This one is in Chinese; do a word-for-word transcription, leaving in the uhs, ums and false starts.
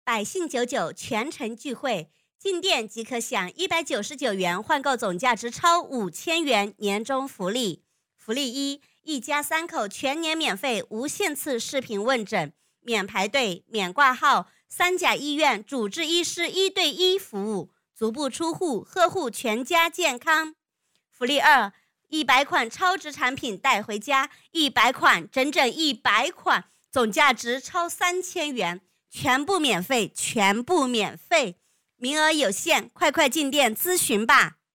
百姓九九全程聚会，进店即可享一百九十九元换购总价值超五千元年终福利。福利一，一家三口全年免费无限次视频问诊，免排队，免挂号，三甲医院主治医师一对一服务，足不出户呵护全家健康。福利二，一百款超值产品带回家，一百款整整一百款，总价值超三千元，全部免费，全部免费，名额有限，快快进店咨询吧。